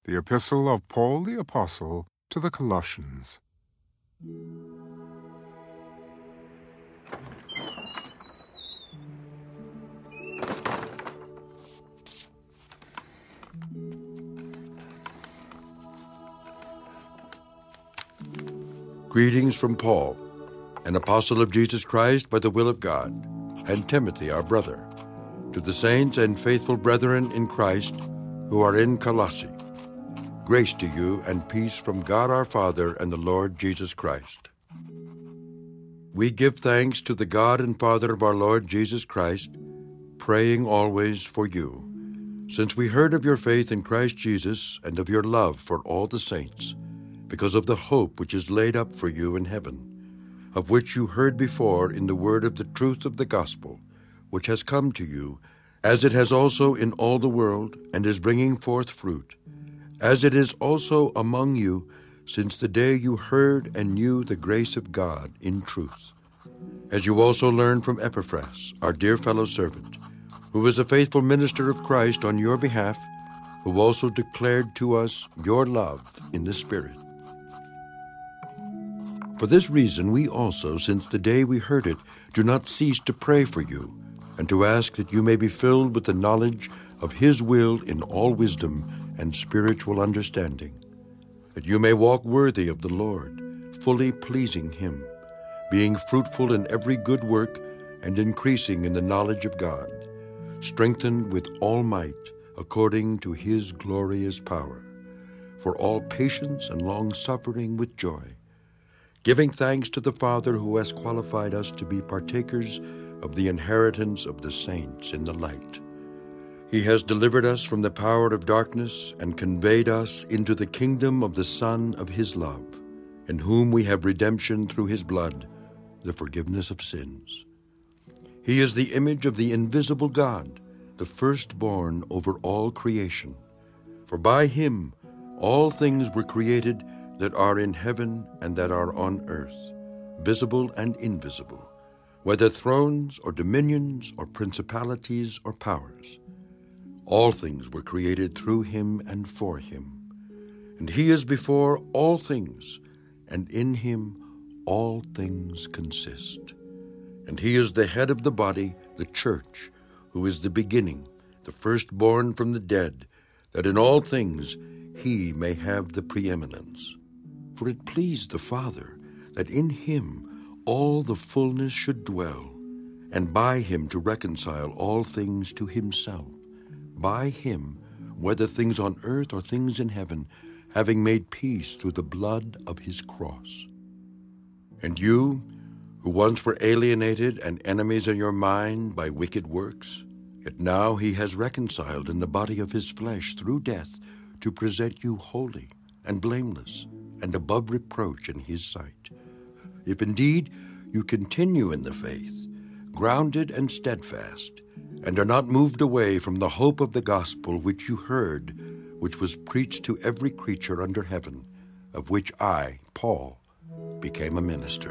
The Epistle of Paul the Apostle to the Colossians. Greetings from Paul, an apostle of Jesus Christ by the will of God, and Timothy, our brother, to the saints and faithful brethren in Christ who are in Colossae. Grace to you and peace from God our Father and the Lord Jesus Christ. We give thanks to the God and Father of our Lord Jesus Christ, praying always for you, since we heard of your faith in Christ Jesus and of your love for all the saints, because of the hope which is laid up for you in heaven, of which you heard before in the word of the truth of the gospel, which has come to you, as it has also in all the world, and is bringing forth fruit, as it is also among you, since the day you heard and knew the grace of God in truth, as you also learned from Epaphras, our dear fellow servant, who is a faithful minister of Christ on your behalf, who also declared to us your love in the Spirit. For this reason we also, since the day we heard it, do not cease to pray for you, and to ask that you may be filled with the knowledge of His will in all wisdom and spiritual understanding, that you may walk worthy of the Lord, fully pleasing Him, being fruitful in every good work and increasing in the knowledge of God, strengthened with all might according to His glorious power, for all patience and long-suffering with joy, giving thanks to the Father who has qualified us to be partakers of the inheritance of the saints in the light. He has delivered us from the power of darkness and conveyed us into the kingdom of the Son of His love, in whom we have redemption through His blood, the forgiveness of sins. He is the image of the invisible God, the firstborn over all creation. For by Him all things were created that are in heaven and that are on earth, visible and invisible, whether thrones or dominions or principalities or powers. All things were created through Him and for Him. And He is before all things, and in Him all things consist. And He is the head of the body, the church, who is the beginning, the firstborn from the dead, that in all things He may have the preeminence. For it pleased the Father that in Him all the fullness should dwell, and by Him to reconcile all things to Himself. By Him, whether things on earth or things in heaven, having made peace through the blood of His cross. And you, who once were alienated and enemies in your mind by wicked works, yet now He has reconciled in the body of His flesh through death, to present you holy and blameless and above reproach in His sight. If indeed you continue in the faith, grounded and steadfast, and are not moved away from the hope of the gospel which you heard, which was preached to every creature under heaven, of which I, Paul, became a minister.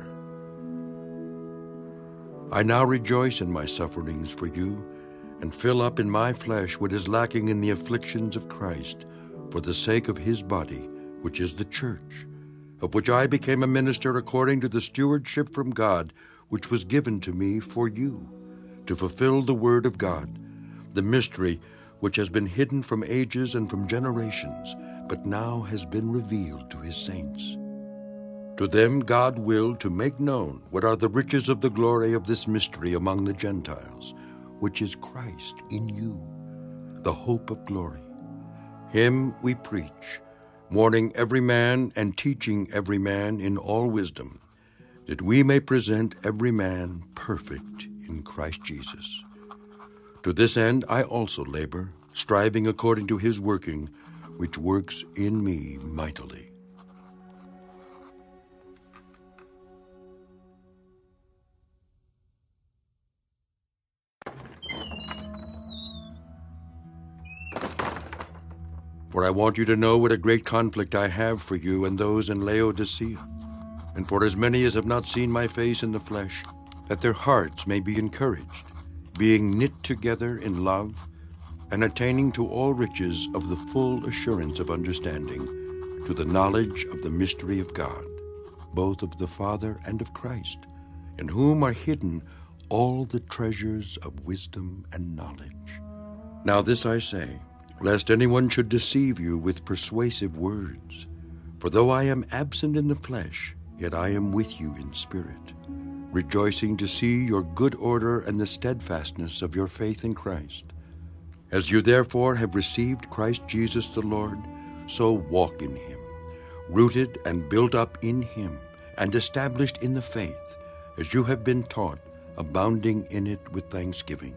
I now rejoice in my sufferings for you, and fill up in my flesh what is lacking in the afflictions of Christ, for the sake of His body, which is the church, of which I became a minister according to the stewardship from God, which was given to me for you, to fulfill the word of God, the mystery which has been hidden from ages and from generations, but now has been revealed to His saints. To them God willed to make known what are the riches of the glory of this mystery among the Gentiles, which is Christ in you, the hope of glory. Him we preach, warning every man and teaching every man in all wisdom, that we may present every man perfect in Christ Jesus. To this end I also labor, striving according to His working, which works in me mightily. For I want you to know what a great conflict I have for you and those in Laodicea, and for as many as have not seen my face in the flesh, that their hearts may be encouraged, being knit together in love, and attaining to all riches of the full assurance of understanding, to the knowledge of the mystery of God, both of the Father and of Christ, in whom are hidden all the treasures of wisdom and knowledge. Now this I say, lest anyone should deceive you with persuasive words. For though I am absent in the flesh, yet I am with you in spirit, rejoicing to see your good order and the steadfastness of your faith in Christ. As you therefore have received Christ Jesus the Lord, so walk in him, rooted and built up in him, and established in the faith, as you have been taught, abounding in it with thanksgiving.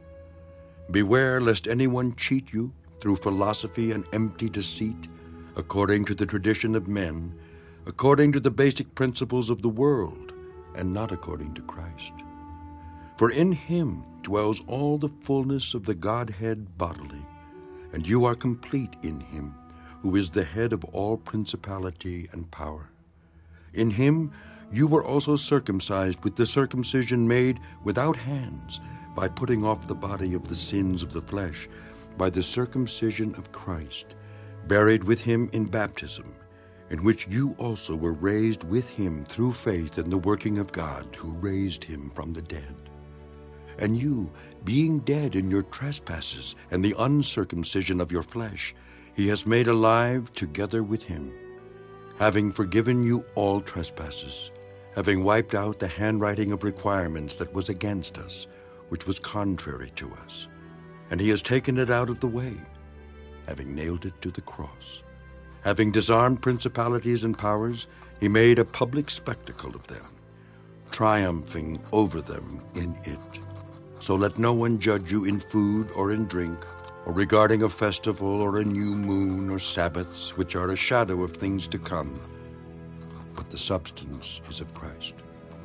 Beware lest anyone cheat you through philosophy and empty deceit, according to the tradition of men, according to the basic principles of the world, and not according to Christ. For in him dwells all the fullness of the Godhead bodily, and you are complete in him, who is the head of all principality and power. In him you were also circumcised with the circumcision made without hands, by putting off the body of the sins of the flesh, by the circumcision of Christ, buried with him in baptism, in which you also were raised with him through faith in the working of God, who raised him from the dead. And you, being dead in your trespasses and the uncircumcision of your flesh, he has made alive together with him, having forgiven you all trespasses, having wiped out the handwriting of requirements that was against us, which was contrary to us. And he has taken it out of the way, having nailed it to the cross. Having disarmed principalities and powers, he made a public spectacle of them, triumphing over them in it. So let no one judge you in food or in drink, or regarding a festival or a new moon or Sabbaths, which are a shadow of things to come, but the substance is of Christ.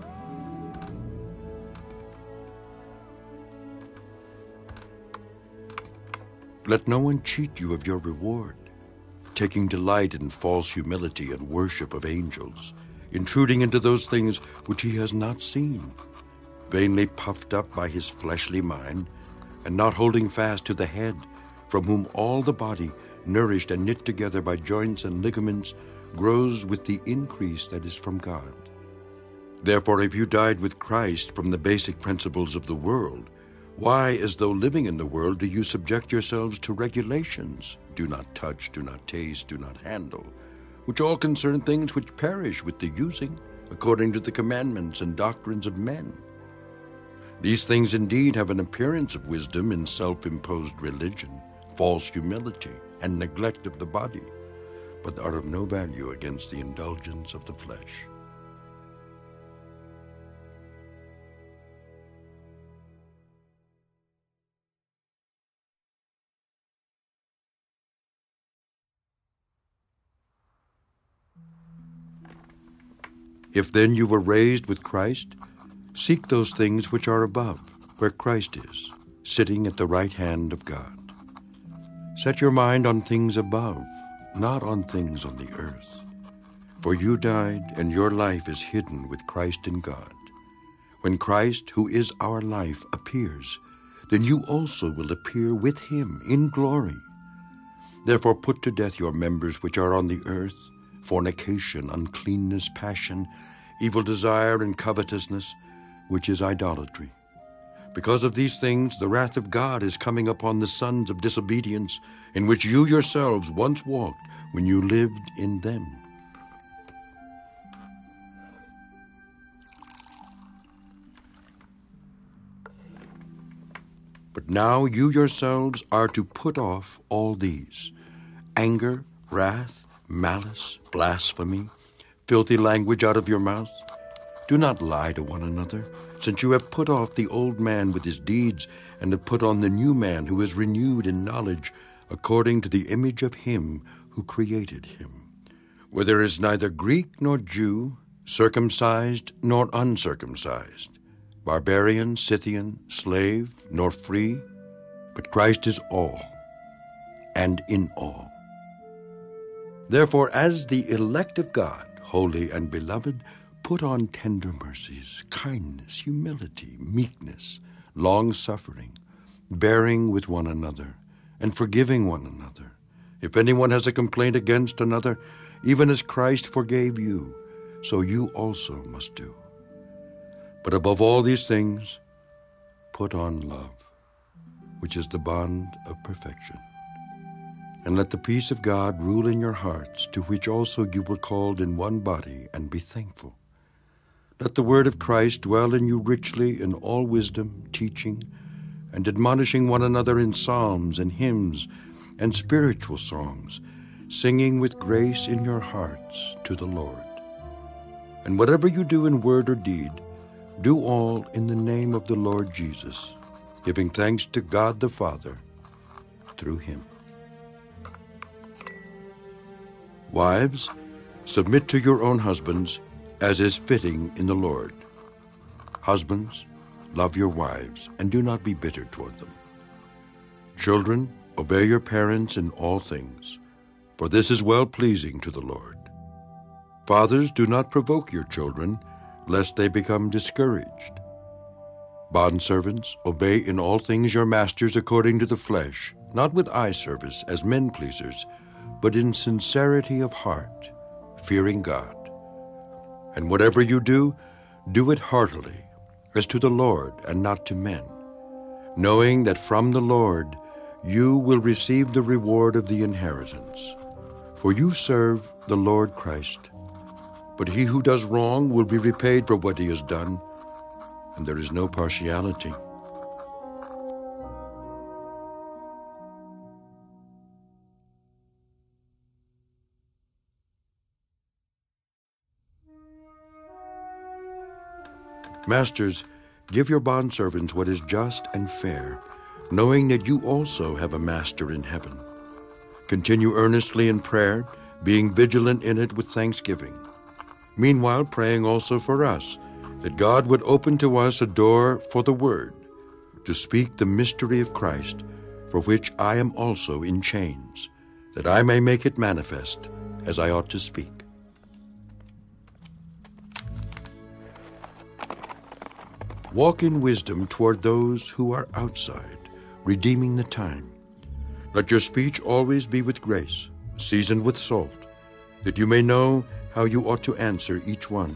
Let no one cheat you of your reward, taking delight in false humility and worship of angels, intruding into those things which he has not seen, vainly puffed up by his fleshly mind, and not holding fast to the head, from whom all the body, nourished and knit together by joints and ligaments, grows with the increase that is from God. Therefore, if you died with Christ from the basic principles of the world, why, as though living in the world, do you subject yourselves to regulations? Do not touch, do not taste, do not handle, which all concern things which perish with the using, according to the commandments and doctrines of men. These things indeed have an appearance of wisdom in self-imposed religion, false humility, and neglect of the body, but are of no value against the indulgence of the flesh. If then you were raised with Christ, seek those things which are above, where Christ is, sitting at the right hand of God. Set your mind on things above, not on things on the earth. For you died, and your life is hidden with Christ in God. When Christ, who is our life, appears, then you also will appear with him in glory. Therefore put to death your members which are on the earth, fornication, uncleanness, passion, evil desire, and covetousness, which is idolatry. Because of these things, the wrath of God is coming upon the sons of disobedience, in which you yourselves once walked when you lived in them. But now you yourselves are to put off all these: anger, wrath, malice, blasphemy, filthy language out of your mouth. Do not lie to one another, since you have put off the old man with his deeds, and have put on the new man, who is renewed in knowledge, according to the image of him who created him. Where there is neither Greek nor Jew, circumcised nor uncircumcised, barbarian, Scythian, slave, nor free, but Christ is all, and in all. Therefore, as the elect of God, holy and beloved, put on tender mercies, kindness, humility, meekness, long-suffering, bearing with one another, and forgiving one another. If anyone has a complaint against another, even as Christ forgave you, so you also must do. But above all these things, put on love, which is the bond of perfection. And let the peace of God rule in your hearts, to which also you were called in one body, and be thankful. Let the word of Christ dwell in you richly in all wisdom, teaching, and admonishing one another in psalms and hymns and spiritual songs, singing with grace in your hearts to the Lord. And whatever you do in word or deed, do all in the name of the Lord Jesus, giving thanks to God the Father through him. Wives, submit to your own husbands, as is fitting in the Lord. Husbands, love your wives, and do not be bitter toward them. Children, obey your parents in all things, for this is well-pleasing to the Lord. Fathers, do not provoke your children, lest they become discouraged. Bondservants, obey in all things your masters according to the flesh, not with eye service as men-pleasers, but in sincerity of heart, fearing God. And whatever you do, do it heartily, as to the Lord and not to men, knowing that from the Lord you will receive the reward of the inheritance. For you serve the Lord Christ. But he who does wrong will be repaid for what he has done, and there is no partiality. Masters, give your bondservants what is just and fair, knowing that you also have a master in heaven. Continue earnestly in prayer, being vigilant in it with thanksgiving. Meanwhile, praying also for us, that God would open to us a door for the word, to speak the mystery of Christ, for which I am also in chains, that I may make it manifest as I ought to speak. Walk in wisdom toward those who are outside, redeeming the time. Let your speech always be with grace, seasoned with salt, that you may know how you ought to answer each one.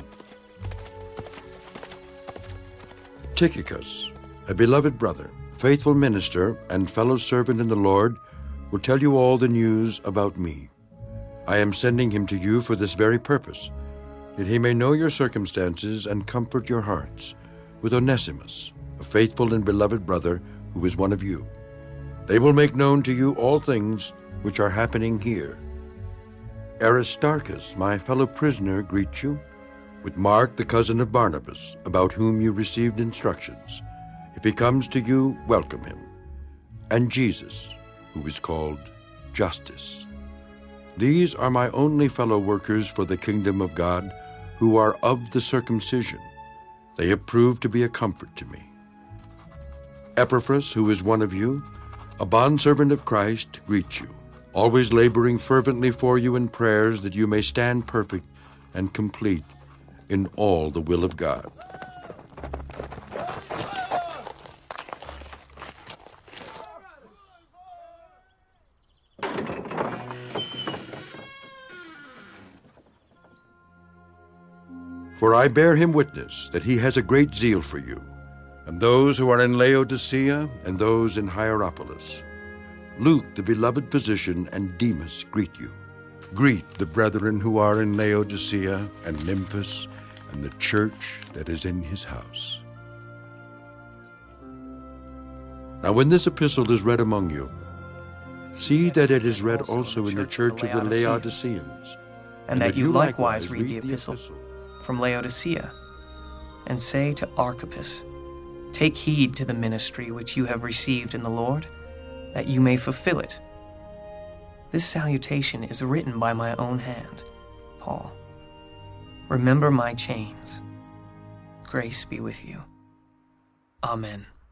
Tychicus, a beloved brother, faithful minister, and fellow servant in the Lord, will tell you all the news about me. I am sending him to you for this very purpose, that he may know your circumstances and comfort your hearts, with Onesimus, a faithful and beloved brother who is one of you. They will make known to you all things which are happening here. Aristarchus, my fellow prisoner, greets you, with Mark, the cousin of Barnabas, about whom you received instructions. If he comes to you, welcome him. And Jesus, who is called Justus. These are my only fellow workers for the kingdom of God, who are of the circumcision. They have proved to be a comfort to me. Epaphras, who is one of you, a bondservant of Christ, greets you, always laboring fervently for you in prayers, that you may stand perfect and complete in all the will of God. For I bear him witness that he has a great zeal for you, and those who are in Laodicea and those in Hierapolis. Luke, the beloved physician, and Demas greet you. Greet the brethren who are in Laodicea and Nymphas, and the church that is in his house. Now when this epistle is read among you, see that it is read also in the church of the Laodiceans, and that you likewise read the epistle from Laodicea, and say to Archippus, take heed to the ministry which you have received in the Lord, that you may fulfill it. This salutation is written by my own hand, Paul. Remember my chains. Grace be with you. Amen.